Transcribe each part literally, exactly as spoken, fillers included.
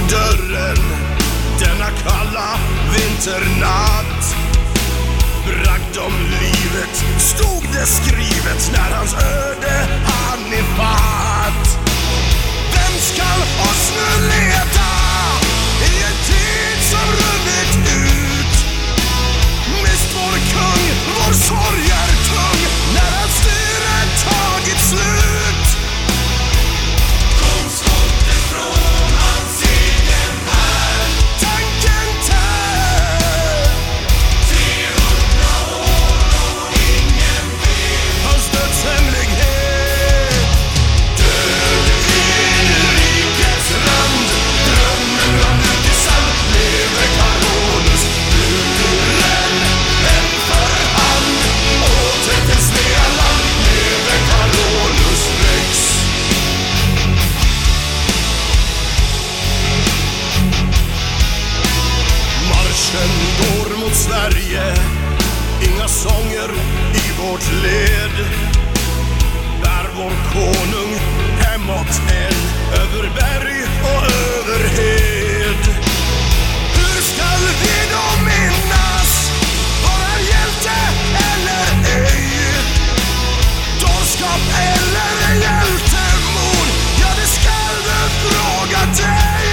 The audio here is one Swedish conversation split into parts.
dörren denna kalla vinternatt. Bragd om livet stod det skrivet när hans öde han i fatt. Vem skall oss nu leda i en tid som runnit ut? Mist vår kung, vår sorg är tung när hans styre tagit slut. Kom skottet från hans egen här, tanken tär. trehundra år och ingen vet hans dödshemlighet. Död vid rikets rand, drömmen rann ut i sand. Lever Carolus, Luturen, en för hand. Åter till Svealand, lever Carolus Rex. Marschen går mot Sverige, inga sånger i vårt led. Bär vår konung hemåt än, över berg och över hed. Hur skall vi då minnas, var han hjälte eller ej? Dårskap eller hjältemod, ja det skall du fråga dig.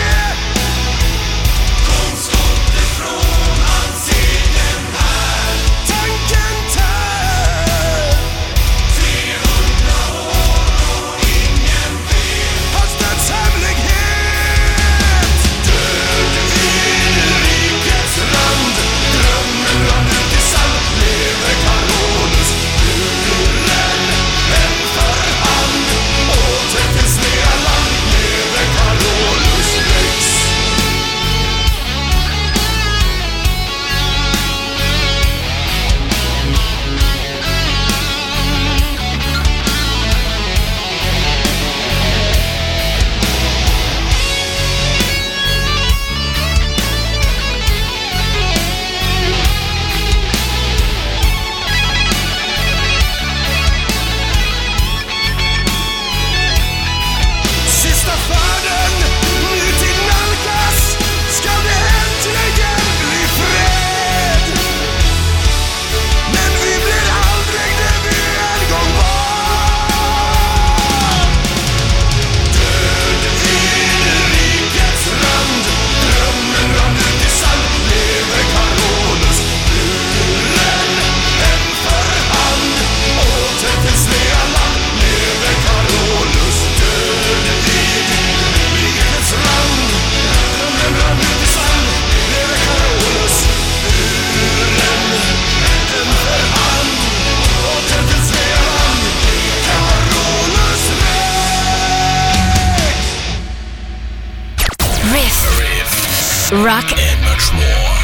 Kom skottet från hans egen här, tanken tär. trehundra år och ingen vet hans dödshemlighet. Död vid rikets rand, drömmen rann ut i sand. Lever Carolus, Luturen, en för hand. Åter till Svealand, lever Carolus Rex. Sista färden, nutid nalkas, ska det äntligen bli fred. Men vi blir aldrig det vi en gång var. Död vid rikets rand, drömmen rann ut i sand. Lever Carolus, Luturen, en för hand. Åter till Svealand, lever Carolus. Död vid rikets rand, drömmen rann ut i sand. Lever Carolus, Luturen, en för hand. Åter till Svealand, Carolus Rex. Riff. Rock. And much more.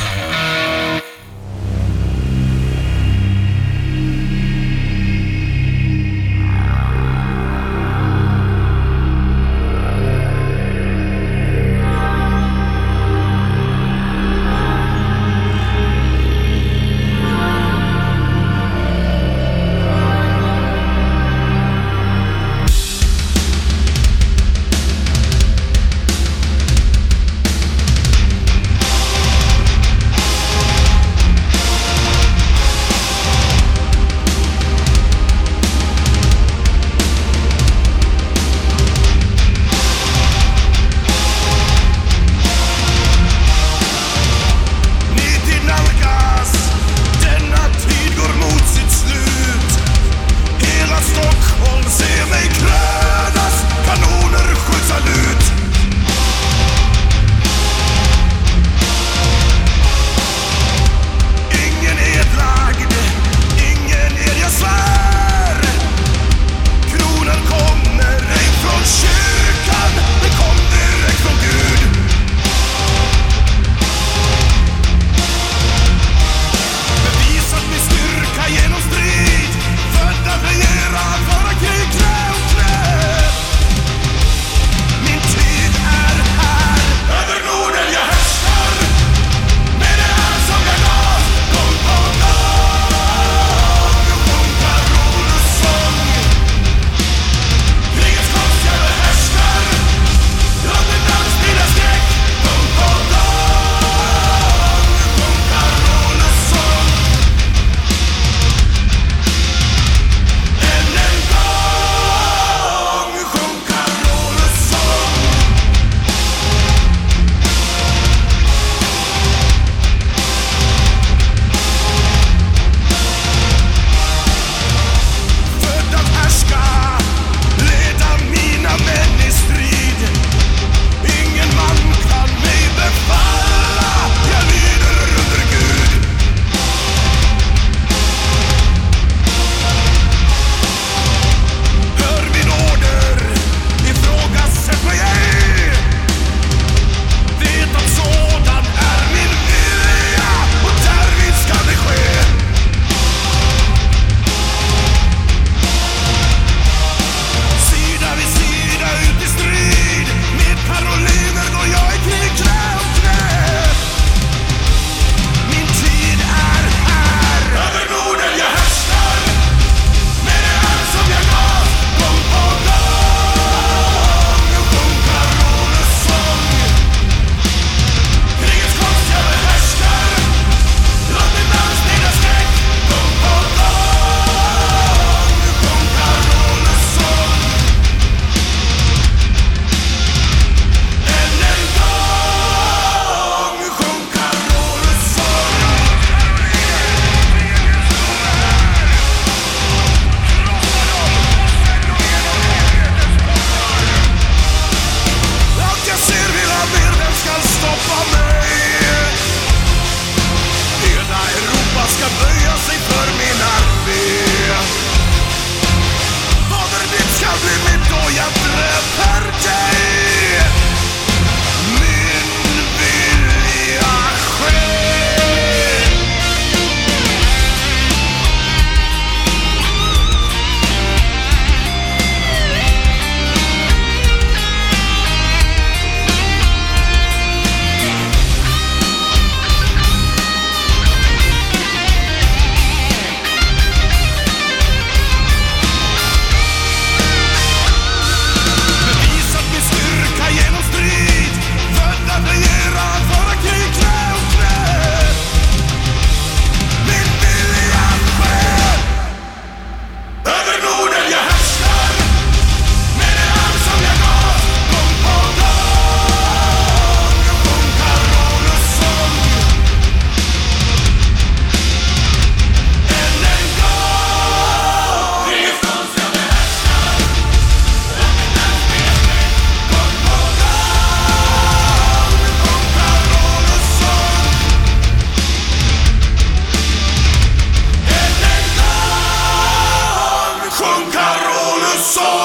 som